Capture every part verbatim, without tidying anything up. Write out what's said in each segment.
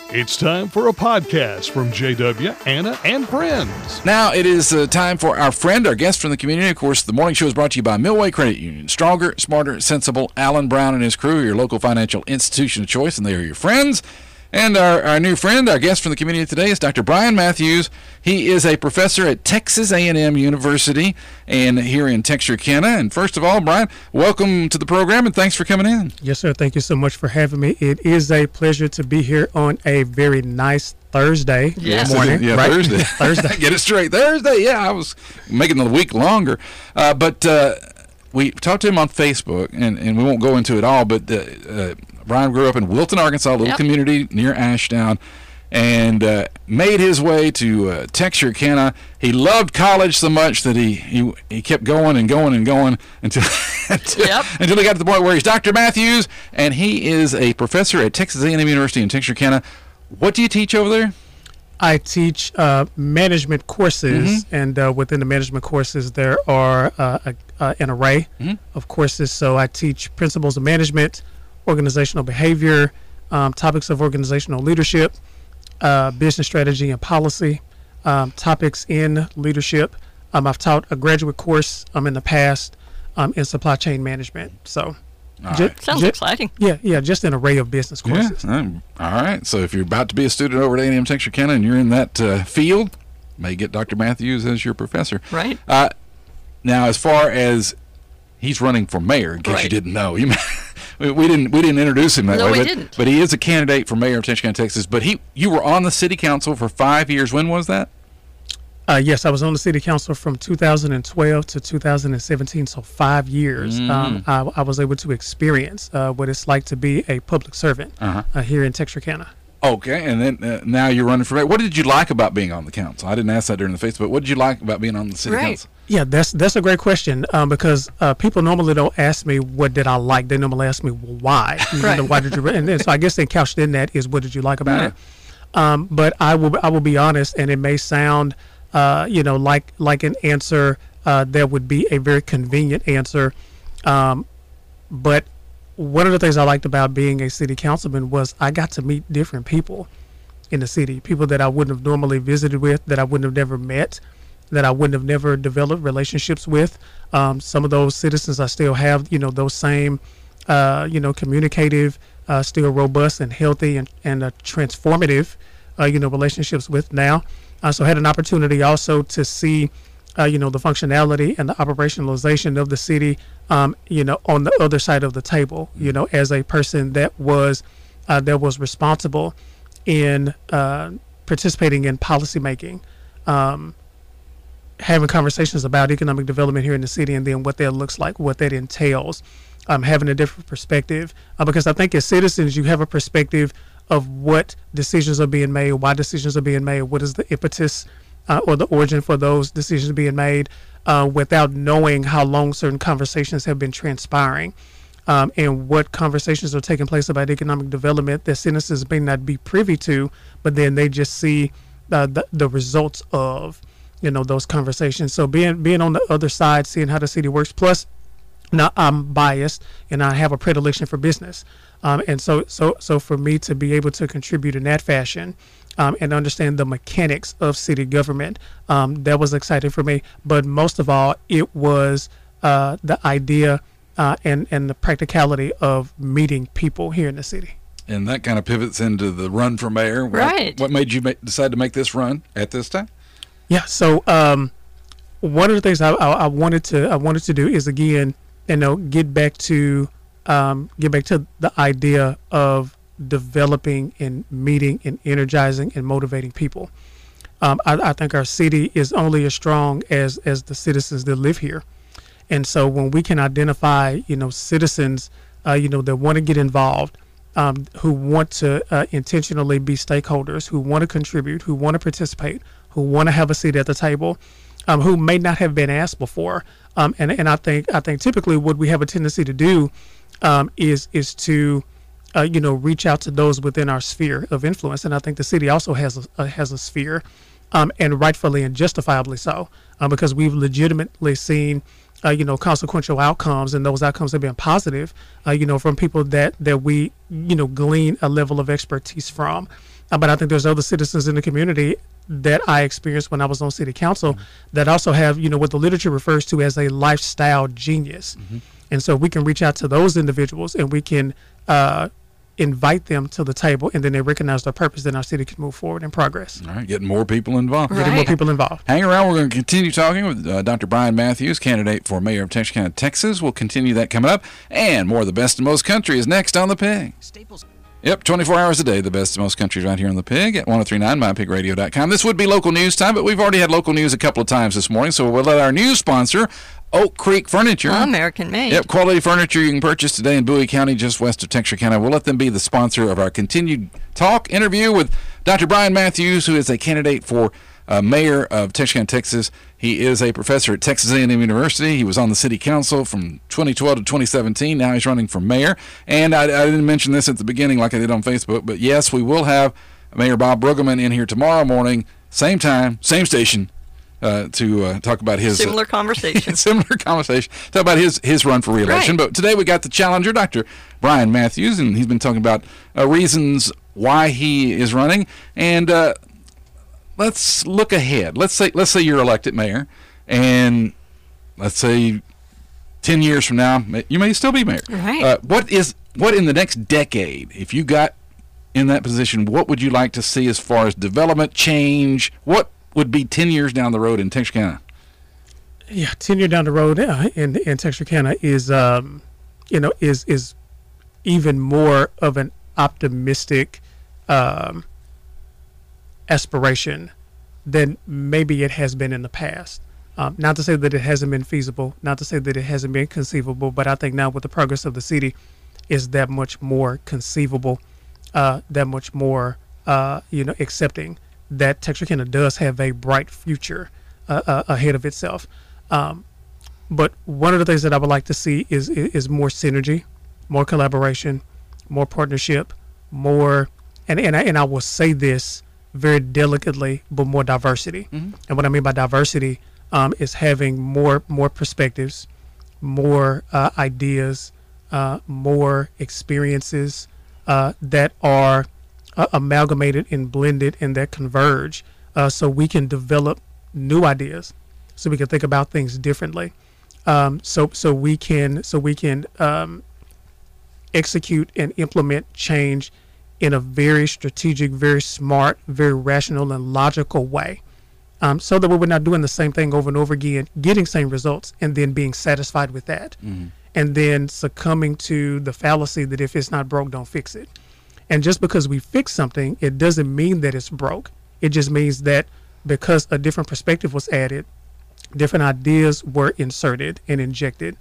It's time for a podcast from J W, Anna, and friends. Now it is uh, time for our friend, our guest from the community. Of course, the morning show is brought to you by Millway Credit Union. Stronger, smarter, sensible. Alan Brown and his crew, your local financial institution of choice, and they are your friends. And our, our new friend, our guest from the community today is Doctor Brian Matthews. He is a professor at Texas A and M University and here in Texarkana. And first of all, Brian, welcome to the program and thanks for coming in. Yes, sir. Thank you so much for having me. It is a pleasure to be here on a very nice Thursday yes. morning. Yeah, right? Thursday. Thursday. Get it straight. Thursday. Yeah, I was making the week longer. Uh, but uh, we talked to him on Facebook, and, and we won't go into it all, but uh, uh, Brian grew up in Wilton, Arkansas, a little yep. community near Ashdown, and uh, made his way to uh, Texarkana. He loved college so much that he, he, he kept going and going and going until until, yep. until he got to the point where he's Doctor Matthews, and he is a professor at Texas A and M University in Texarkana. What do you teach over there? I teach uh, management courses, mm-hmm. and uh, within the management courses, there are uh, a, uh, an array mm-hmm. of courses. So I teach principles of management, organizational behavior, um, topics of organizational leadership, uh, business strategy and policy, um, topics in leadership. Um, I've taught a graduate course um, in the past um, in supply chain management. So, all ju- right. Sounds ju- exciting. Yeah, yeah, just an array of business courses. Yeah, um, all right. So if you're about to be a student over at A and M Texarkana and you're in that uh, field, may get Doctor Matthews as your professor. Right. Uh, now, as far as he's running for mayor, in case right. you didn't know, you we, we didn't we didn't introduce him that no, way. we but, didn't. But he is a candidate for mayor of Texarkana, Texas. But he, you were on the city council for five years. When was that? Uh, yes, I was on the city council from two thousand twelve to two thousand seventeen, so five years. Mm. Um, I, I was able to experience uh, what it's like to be a public servant Uh-huh. uh, here in Texarkana. Okay, and then uh, now you're running for mayor. What did you like about being on the council? I didn't ask that during the Facebook, but what did you like about being on the city Right. council? Yeah, that's that's a great question um, because uh, people normally don't ask me what did I like. They normally ask me well, why. You Right. know, why did you? And then, so I guess they couched in that is what did you like about Yeah. it. Um, but I will I will be honest, and it may sound uh, you know like like an answer uh, that would be a very convenient answer, um, but one of the things I liked about being a city councilman was I got to meet different people in the city, people that I wouldn't have normally visited with, that I wouldn't have never met, that I wouldn't have never developed relationships with. Um, some of those citizens I still have, you know, those same, uh, you know, communicative, uh, still robust and healthy and, and uh, transformative, uh, you know, relationships with now. Uh, so I had an opportunity also to see, uh, you know, the functionality and the operationalization of the city, um, you know, on the other side of the table, you know, as a person that was, uh, that was responsible in uh, participating in policymaking, um, having conversations about economic development here in the city, and then what that looks like, what that entails, um, having a different perspective. Uh, because I think as citizens, you have a perspective of what decisions are being made, why decisions are being made, what is the impetus uh, or the origin for those decisions being made, uh, without knowing how long certain conversations have been transpiring. Um, and what conversations are taking place about economic development that citizens may not be privy to, but then they just see uh, the, the results of, you know, those conversations. So being being on the other side, seeing how the city works. Plus, now I'm biased and I have a predilection for business, um, and so so so for me to be able to contribute in that fashion, um, and understand the mechanics of city government, um, that was exciting for me. But most of all, it was uh, the idea. Uh, and, and the practicality of meeting people here in the city. And that kind of pivots into the run for mayor. What, Right. What made you make, decide to make this run at this time? Yeah. So um, one of the things I, I, I wanted to I wanted to do is again, you know, get back to um, get back to the idea of developing and meeting and energizing and motivating people. Um, I, I think our city is only as strong as as the citizens that live here. And so when we can identify, you know, citizens, uh, you know, that want to get involved, um, who want to uh, intentionally be stakeholders, who want to contribute, who want to participate, who want to have a seat at the table, um, who may not have been asked before. Um, and and I think I think typically what we have a tendency to do um, is is to, uh, you know, reach out to those within our sphere of influence. And I think the city also has a, uh, has a sphere, um, and rightfully and justifiably so, uh, because we've legitimately seen uh, you know, consequential outcomes, and those outcomes have been positive, uh, you know, from people that, that we, you know, glean a level of expertise from. Uh, but I think there's other citizens in the community that I experienced when I was on city council mm-hmm. that also have, you know, what the literature refers to as a lifestyle genius. Mm-hmm. And so we can reach out to those individuals and we can uh, invite them to the table, and then they recognize their purpose, then our city can move forward in progress. All right, getting more people involved. Right. Getting more people involved. Hang around. We're going to continue talking with uh, Doctor Brian Matthews, candidate for mayor of Texarkana, Texas. We'll continue that coming up. And more of the best in most country is next on The Pig. Staples. Yep, twenty-four hours a day, the best in most countries right here on The Pig at ten thirty-nine my pig radio dot com. This would be local news time, but we've already had local news a couple of times this morning, so we'll let our news sponsor, Oak Creek Furniture. American made. Yep, quality furniture you can purchase today in Bowie County, just west of Texarkana. We'll let them be the sponsor of our continued talk interview with Doctor Brian Matthews, who is a candidate for uh, mayor of Texarkana, Texas. He is a professor at Texas A and M University. He was on the city council from twenty twelve to twenty seventeen. Now he's running for mayor. And I, I didn't mention this at the beginning like I did on Facebook, but yes, we will have Mayor Bob Brueggemann in here tomorrow morning, same time, same station, uh, to uh, talk about his similar uh, conversation. similar conversation. Talk about his his run for re-election. Right. But today we got the challenger, Doctor Brian Matthews, and he's been talking about uh, reasons why he is running. And uh, let's look ahead. Let's say let's say you're elected mayor, and let's say ten years from now you may still be mayor. Right. Uh, what is what in the next decade, if you got in that position, what would you like to see as far as development, change? What would be ten years down the road in Texarkana? Yeah, ten years down the road uh, in in Texarkana is um, you know is is even more of an optimistic um, aspiration than maybe it has been in the past. Um, not to say that it hasn't been feasible, not to say that it hasn't been conceivable, but I think now with the progress of the city, is that much more conceivable, uh, that much more uh, you know accepting that Texarkana does have a bright future uh, uh, ahead of itself. Um, but one of the things that I would like to see is, is is more synergy, more collaboration, more partnership, more, and and I, and I will say this very delicately, but more diversity. Mm-hmm. And what I mean by diversity um, is having more more perspectives, more uh, ideas, uh, more experiences uh, that are uh, amalgamated and blended and that converge, uh, so we can develop new ideas, so we can think about things differently, um, so so we can so we can um, execute and implement change in a very strategic, very smart, very rational and logical way, um, so that we're not doing the same thing over and over again, getting same results and then being satisfied with that, mm-hmm. and then succumbing to the fallacy that if it's not broke, don't fix it. And just because we fix something, it doesn't mean that it's broke. It just means that because a different perspective was added, different ideas were inserted and injected,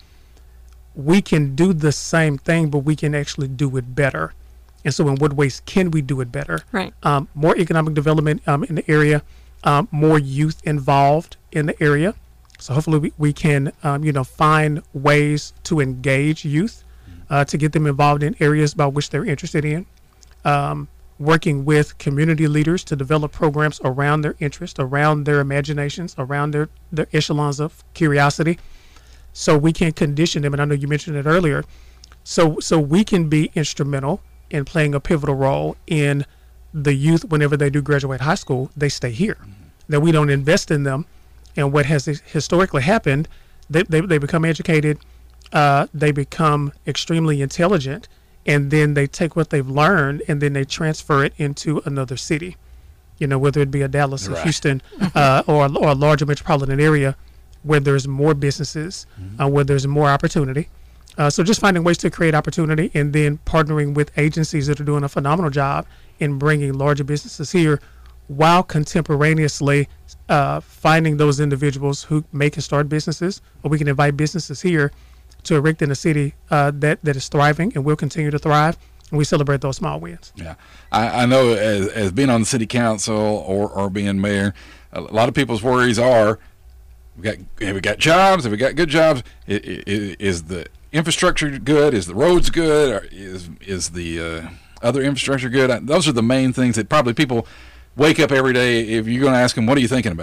we can do the same thing, but we can actually do it better. And so in what ways can we do it better? Right. Um, more economic development um, in the area, um, more youth involved in the area. So hopefully we, we can, um, you know, find ways to engage youth, uh, to get them involved in areas by which they're interested in. Um, working with community leaders to develop programs around their interest, around their imaginations, around their, their echelons of curiosity, so we can condition them. And I know you mentioned it earlier. So, so we can be instrumental in playing a pivotal role in the youth. Whenever they do graduate high school, they stay here. Mm-hmm. That we don't invest in them. And what has historically happened, they, they, they become educated, uh, they become extremely intelligent, and then they take what they've learned and then they transfer it into another city, you know, whether it be a Dallas or right. Houston uh, or, or a larger metropolitan area where there's more businesses, mm-hmm. uh, where there's more opportunity. Uh, so just finding ways to create opportunity and then partnering with agencies that are doing a phenomenal job in bringing larger businesses here, while contemporaneously uh, finding those individuals who make and start businesses, or we can invite businesses here to erect in a city uh, that, that is thriving and will continue to thrive, and we celebrate those small wins. Yeah, I, I know as, as being on the city council or, or being mayor, a lot of people's worries are, we got have we got jobs? Have we got good jobs? Is, is the infrastructure good? Is the roads good? Or is is the uh, other infrastructure good? Those are the main things that probably people wake up every day. If you're going to ask them, what are you thinking about?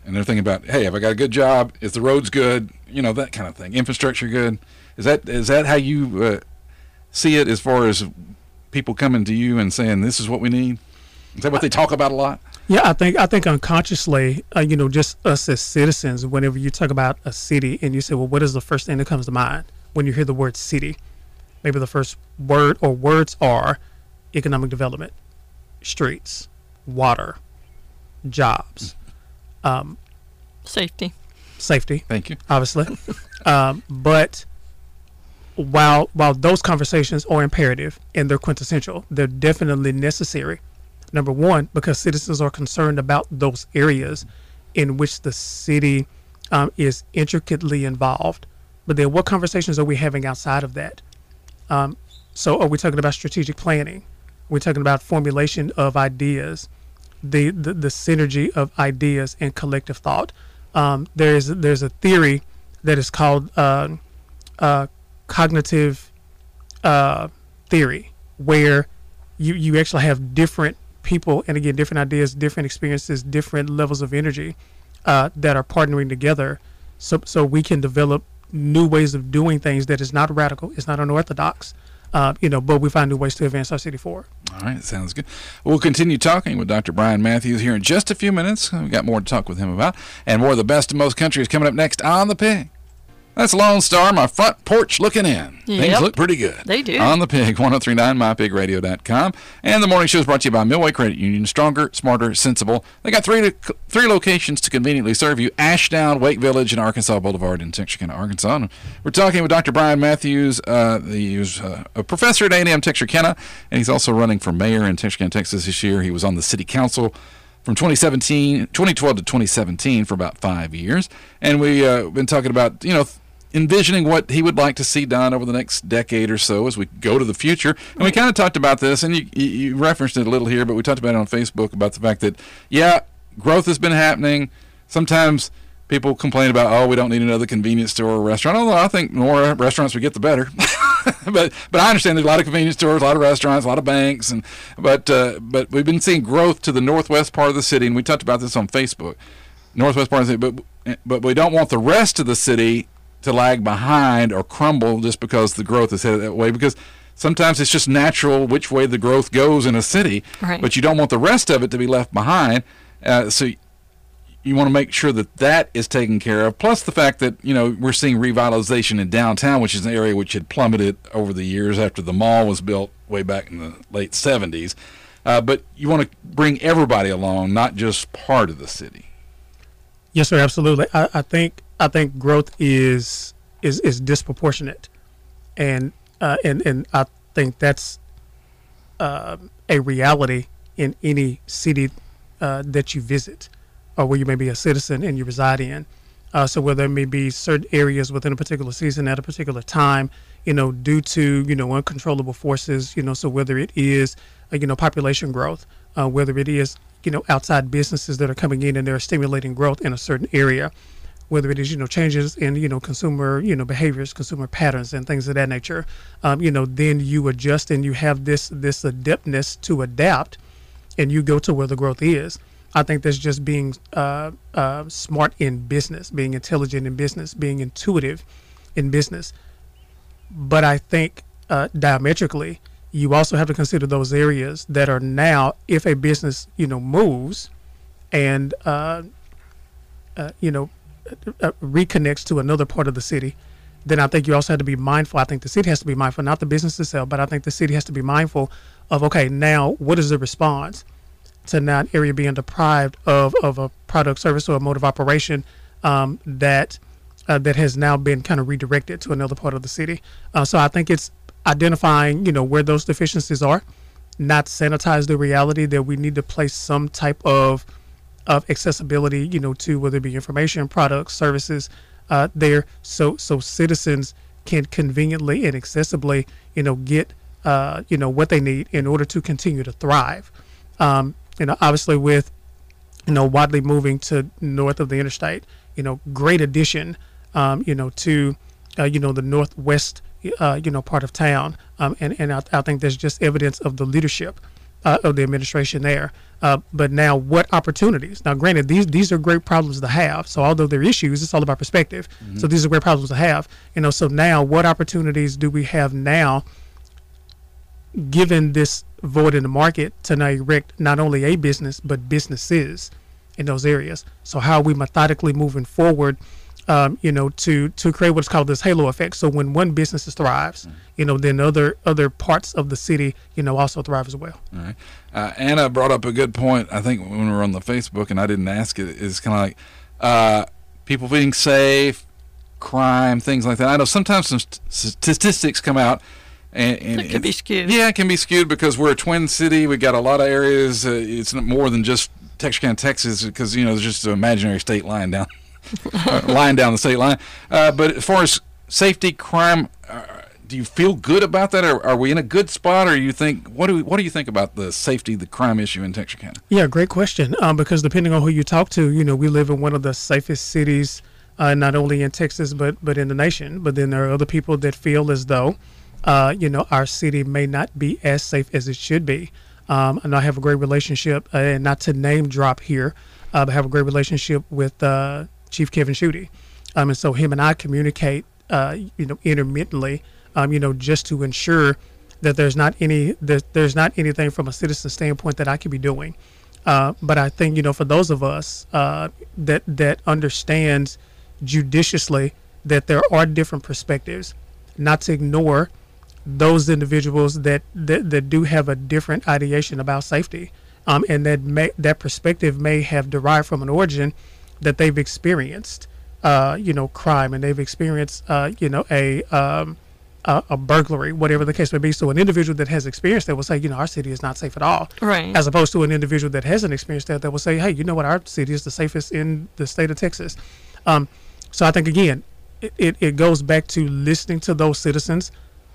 and they're thinking about, hey, have I got a good job? Is the roads good? You know, that kind of thing. Infrastructure good? Is that is that how you uh, see it as far as people coming to you and saying this is what we need? Is that what they talk about a lot? Yeah, I think I think unconsciously, uh, you know, just us as citizens, whenever you talk about a city and you say, well, what is the first thing that comes to mind when you hear the word city? Maybe the first word or words are economic development, streets, water, jobs, um, safety. Safety. Thank you. Obviously. um, but while while those conversations are imperative and they're quintessential, they're definitely necessary. Number one, because citizens are concerned about those areas in which the city um, is intricately involved. But then what conversations are we having outside of that? Um, so are we talking about strategic planning? We're talking about formulation of ideas, the, the, the synergy of ideas and collective thought. Um, there's, there's a theory that is called uh, uh, cognitive uh, theory, where you, you actually have different people, and again, different ideas, different experiences, different levels of energy uh, that are partnering together, so so we can develop new ways of doing things that is not radical, it's not unorthodox, uh, you know, but we find new ways to advance our city forward. All right, sounds good. We'll continue talking with Doctor Brian Matthews here in just a few minutes. We've got more to talk with him about, and more of the best of most countries coming up next on The Pig. That's Lone Star, my front porch looking in. Yep. Things look pretty good. They do. On The Pig, ten thirty-nine my pig radio dot com. And the morning show is brought to you by Millway Credit Union. Stronger, smarter, sensible. They got three to, three locations to conveniently serve you: Ashdown, Wake Village, and Arkansas Boulevard in Texarkana, Arkansas. And we're talking with Doctor Brian Matthews. Uh, he was uh, a professor at A and M Texarkana, and he's also running for mayor in Texarkana, Texas this year. He was on the city council from twenty seventeen, twenty twelve to twenty seventeen for about five years. And we've uh, been talking about, you know, envisioning what he would like to see done over the next decade or so as we go to the future. And we kind of talked about this, and you, you referenced it a little here, but we talked about it on Facebook about the fact that, yeah, growth has been happening. Sometimes people complain about, oh, we don't need another convenience store or restaurant, although I think the more restaurants we get, the better. but but I understand there's a lot of convenience stores, a lot of restaurants, a lot of banks, and but uh, but we've been seeing growth to the northwest part of the city, and we talked about this on Facebook, northwest part of the city, but but we don't want the rest of the city to lag behind or crumble just because the growth is headed that way, because sometimes it's just natural which way the growth goes in a city, right. But you don't want the rest of it to be left behind. Uh, so you want to make sure that that is taken care of, plus the fact that, you know, we're seeing revitalization in downtown, which is an area which had plummeted over the years after the mall was built way back in the late seventies. Uh, but you want to bring everybody along, not just part of the city. Yes, sir, absolutely. I, I think I think growth is is is disproportionate, and uh, and and I think that's uh, a reality in any city uh, that you visit, or where you may be a citizen and you reside in. Uh, so where there may be certain areas within a particular season at a particular time, you know, due to, you know, uncontrollable forces, you know, so whether it is, uh, you know, population growth, uh, whether it is, you know, outside businesses that are coming in and they're stimulating growth in a certain area, whether it is, you know, changes in, you know, consumer, you know, behaviors, consumer patterns and things of that nature, um, you know, then you adjust and you have this, this adeptness to adapt, and you go to where the growth is. I think that's just being uh, uh, smart in business, being intelligent in business, being intuitive in business. But I think uh, diametrically, you also have to consider those areas that are now, if a business, you know, moves and, uh, uh, you know, uh, reconnects to another part of the city, then I think you also have to be mindful. I think the city has to be mindful, not the business itself, but I think the city has to be mindful of, okay, now what is the response to now an area being deprived of, of a product, service, or a mode of operation um, that uh, that has now been kind of redirected to another part of the city. Uh, so I think it's identifying, you know, where those deficiencies are, not sanitize the reality that we need to place some type of of accessibility, you know, to whether it be information, products, services uh, there, so so citizens can conveniently and accessibly, you know, get uh, you know, what they need in order to continue to thrive. Um, you know, obviously with, you know, Wadley moving to north of the interstate, you know, great addition, um, you know, to, uh, you know, the northwest, uh, you know, part of town. Um, and, and I, I think there's just evidence of the leadership uh, of the administration there. Uh, but now, what opportunities? Now, granted, these these are great problems to have. So, although they're issues, it's all about perspective. Mm-hmm. So, these are great problems to have. You know, so now, what opportunities do we have now, given this void in the market, to now erect not only a business but businesses in those areas? So, how are we methodically moving forward? Um, you know, to to create what's called this halo effect. So when one business thrives, you know, then other other parts of the city, you know, also thrive as well. All right. Uh, Anna brought up a good point, I think, when we were on the Facebook, and I didn't ask it, is kind of like uh, people being safe, crime, things like that. I know sometimes some st- statistics come out. And, and it can be skewed. Yeah, it can be skewed because we're a twin city. We've got a lot of areas. Uh, it's more than just Texarkana, Texas, because, you know, there's just an imaginary state line down uh, line down the state line. Uh, but as far as safety, crime, uh, do you feel good about that? Or are we in a good spot? Or you think, what do we, what do you think about the safety, the crime issue in Texarkana? Yeah, great question. Um, because depending on who you talk to, you know, we live in one of the safest cities, uh, not only in Texas, but, but in the nation. But then there are other people that feel as though, uh, you know, our city may not be as safe as it should be. Um, and I have a great relationship, uh, and not to name drop here, uh, but I have a great relationship with uh, Chief Kevin Schutte. Um, and so him and I communicate, uh, you know, intermittently, um, you know, just to ensure that there's not any, that there's not anything from a citizen standpoint that I could be doing. Uh, but I think, you know, for those of us uh, that, that understands judiciously that there are different perspectives, not to ignore those individuals that, that, that do have a different ideation about safety. Um, and that may, that perspective may have derived from an origin that they've experienced, uh, you know, crime, and they've experienced, uh, you know, a, um, a a burglary, whatever the case may be. So an individual that has experienced that will say, you know, our city is not safe at all. Right. As opposed to an individual that hasn't experienced that, that will say, hey, you know what, our city is the safest in the state of Texas. Um, so I think, again, it, it, it goes back to listening to those citizens,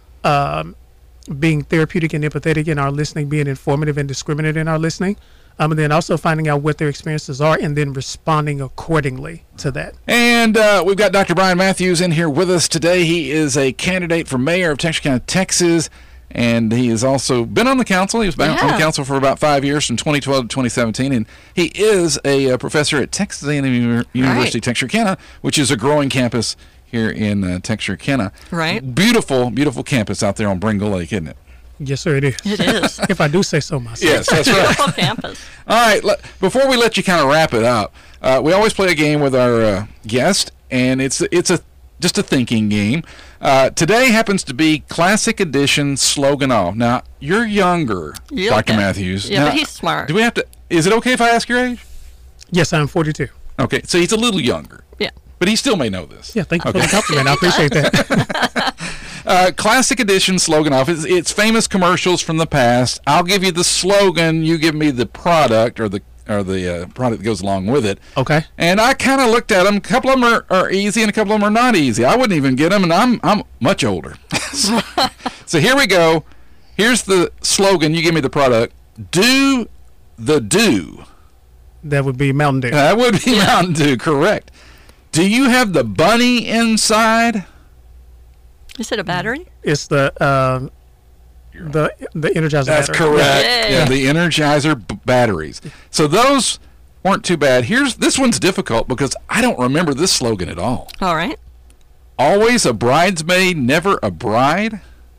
um, being therapeutic and empathetic in our listening, being informative and discriminate in our listening. Um, and then also finding out what their experiences are and then responding accordingly to that. And uh, we've got Doctor Brian Matthews in here with us today. He is a candidate for mayor of Texarkana, Texas, and he has also been on the council. He was yeah. on the council for about five years, from twenty twelve to twenty seventeen, and he is a, a professor at Texas A and M University right. Texarkana, which is a growing campus here in uh, Texarkana. Right. Beautiful, beautiful campus out there on Bringle Lake, isn't it? Yes, sir, it is. It is. If I do say so myself. Yes, that's right. Beautiful campus. All right, let, before we let you kind of wrap it up, uh, we always play a game with our uh, guest, and it's it's a just a thinking game. Uh, today happens to be Classic Edition Slogan Off. Now, you're younger, You're Doctor okay. Matthews. Yeah, now, but he's smart. Do we have to? Is it okay if I ask your age? Yes, I'm forty-two. Okay, so he's a little younger. Yeah. But he still may know this. Yeah, thank you okay. for the compliment. I appreciate that. uh, Classic Edition Slogan Off. It's, it's famous commercials from the past. I'll give you the slogan. You give me the product or the or the uh, product that goes along with it. Okay. And I kind of looked at them. A couple of them are, are easy and a couple of them are not easy. I wouldn't even get them, and I'm I'm much older. so, so here we go. Here's the slogan. You give me the product. Do the do. That would be Mountain Dew. That would be yeah. Mountain Dew, correct. Do you have the bunny inside? Is it a battery? It's the uh, the the Energizer That's battery. correct. Yay. Yeah, the Energizer b- batteries. So those weren't too bad. Here's this one's difficult because I don't remember this slogan at all. All right. Always a bridesmaid, never a bride.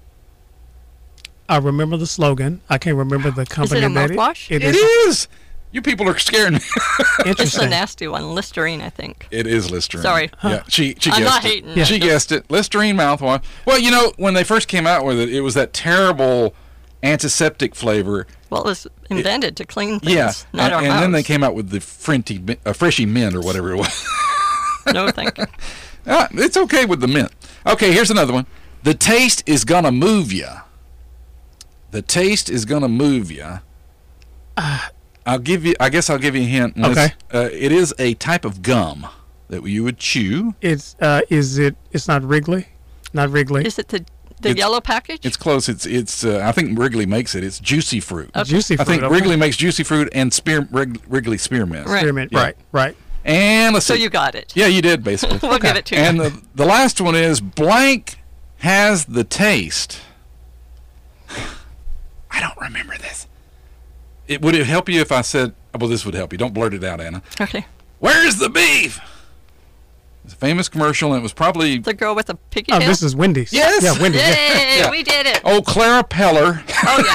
I remember the slogan. I can't remember the company. Is it a that mouthwash? It, It it is. is. You people are scaring me. It's Interesting. a nasty one. Listerine, I think. It is Listerine. Sorry. Yeah, she she I'm guessed not it. hating. Yeah. She guessed it. Listerine mouthwash. Well, you know, when they first came out with it, it was that terrible antiseptic flavor. Well, it was invented to clean things, Yeah, not and, our and then they mouths. came out with the frinty, uh, freshy mint or whatever it was. No, thank you. Ah, it's okay with the mint. Okay, here's another one. The taste is gonna move ya. The taste is gonna move ya. Uh, I'll give you. I guess I'll give you a hint. Okay. Uh, it is a type of gum that you would chew. It's uh, is it? It's not Wrigley. Not Wrigley. Is it the the It's- yellow package? It's close. It's it's. Uh, I think Wrigley makes it. It's Juicy Fruit. Okay. Juicy I fruit. think okay. Wrigley makes Juicy Fruit and Spear Wrig- Wrigley Spearmint. Right. Spearmint. Yeah. Right. Right. And let's so see. you got it. Yeah, you did basically. We'll give it to And you. the, the last one is blank has the taste. I don't remember this. it would it help you if I said, well, this would help you. Don't blurt it out, Anna. Okay. Where's the beef? It's a famous commercial, and it was probably The girl with the piggy Oh, tail? this is Wendy's. Yes. Yeah, Wendy's. Yay, Yeah. we did it. oh Clara Peller.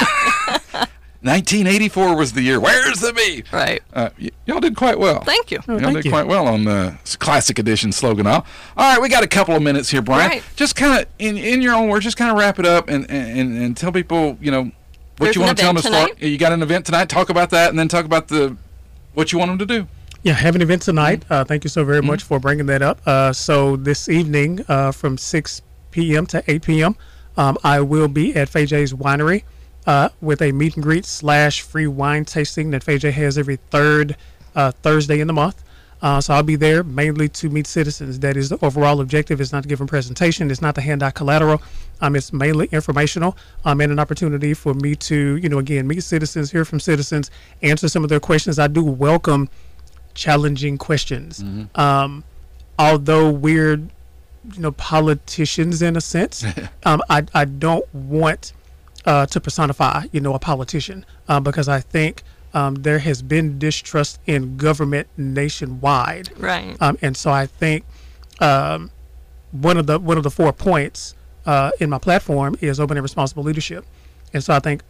Oh, yeah. nineteen eighty-four was the year. Where's the beef? Right. Uh, y- y'all did quite well. Thank you. Oh, Y'all thank did you. quite well on the classic edition slogan. All right, we got a couple of minutes here, Brian. Right. Just kind of, in, in your own words, just kind of wrap it up and, and, and tell people, you know, what There's you an want to tell them event as far. tonight. You got an event tonight. Talk about that, and then talk about the what you want them to do. Yeah, have an event tonight. Uh, thank you so very Mm-hmm. much for bringing that up. Uh, so this evening, uh, from six p.m. to eight p.m., um, I will be at Fay J's Winery uh, with a meet and greet slash free wine tasting that Fay J has every third uh, Thursday in the month. Uh, so I'll be there mainly to meet citizens. That is the overall objective. It's not to give them presentation. It's not to hand out collateral. Um, it's mainly informational um, and an opportunity for me to, you know, again, meet citizens, hear from citizens, answer some of their questions. I do welcome challenging questions. Um, although we're, you know, politicians in a sense, um, I, I don't want uh, to personify, you know, a politician uh, because I think um, there has been distrust in government nationwide. Right. Um, and so I think um, one of the one of the four points uh, in my platform is open and responsible leadership. And so I think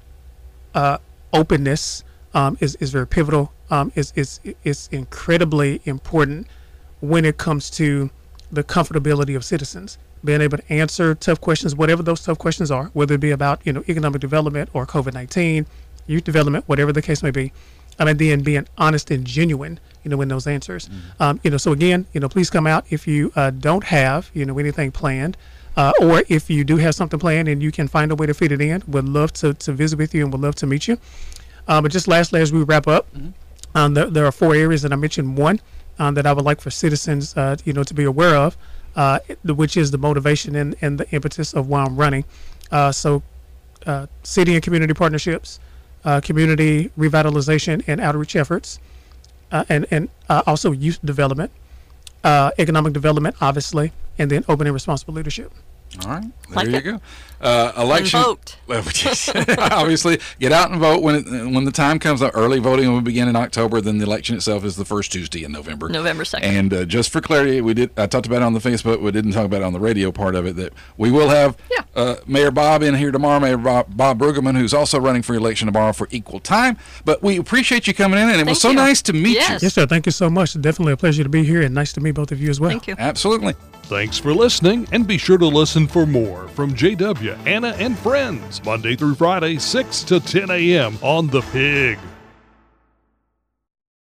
uh, openness um, is, is very pivotal. Um, is is is incredibly important when it comes to the comfortability of citizens being able to answer tough questions, whatever those tough questions are, whether it be about, you know, economic development or COVID nineteen, youth development, whatever the case may be. Um, and then being honest and genuine, you know, in those answers. Mm-hmm. Um, you know, so again, you know, please come out if you uh, don't have, you know, anything planned, uh, or if you do have something planned and you can find a way to fit it in. Would love to to visit with you and would love to meet you. Uh, but just lastly, as we wrap up. Mm-hmm. Um, there, there are four areas that I mentioned. One um, that I would like for citizens, uh, you know, to be aware of, uh, which is the motivation and, and the impetus of why I'm running. Uh, so, uh, city and community partnerships, uh, community revitalization and outreach efforts, uh, and and uh, also youth development, uh, economic development, obviously, and then open and responsible leadership. All right, there Like you it. go. Uh, election. And vote. Well, obviously, get out and vote when it, when the time comes. Early voting will begin in October. Then the election itself is the first Tuesday in November. November second. And uh, just for clarity, we did. I talked about it on the Facebook. We didn't talk about it on the radio part of it. That we will have Yeah. uh, Mayor Bob in here tomorrow. Mayor Bob, Bob Brueggemann, who's also running for election tomorrow for equal time. But we appreciate you coming in, and it was Thank so you. nice to meet Yes. Yes, sir. Thank you so much. Definitely a pleasure to be here, and nice to meet both of you as well. Thank you. you. Absolutely. Thanks for listening, and be sure to listen for more from J W, Anna, and Friends, Monday through Friday, six to ten a.m. on The Pig.